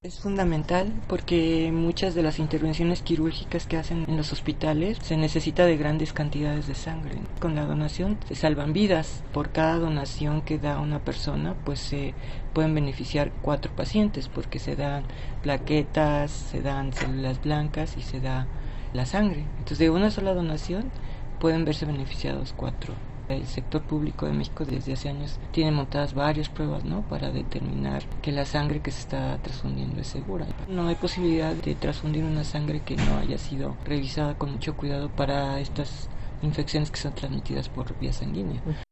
Es fundamental porque muchas de las intervenciones quirúrgicas que hacen en los hospitales se necesita de grandes cantidades de sangre. Con la donación se salvan vidas. Por cada donación que da una persona, pues se pueden beneficiar 4 pacientes porque se dan plaquetas, se dan células blancas y se da la sangre. Entonces de una sola donación pueden verse beneficiados 4. El sector público de México desde hace años tiene montadas varias pruebas, ¿no?, para determinar que la sangre que se está transfundiendo es segura. No hay posibilidad de transfundir una sangre que no haya sido revisada con mucho cuidado para estas infecciones que son transmitidas por vía sanguínea.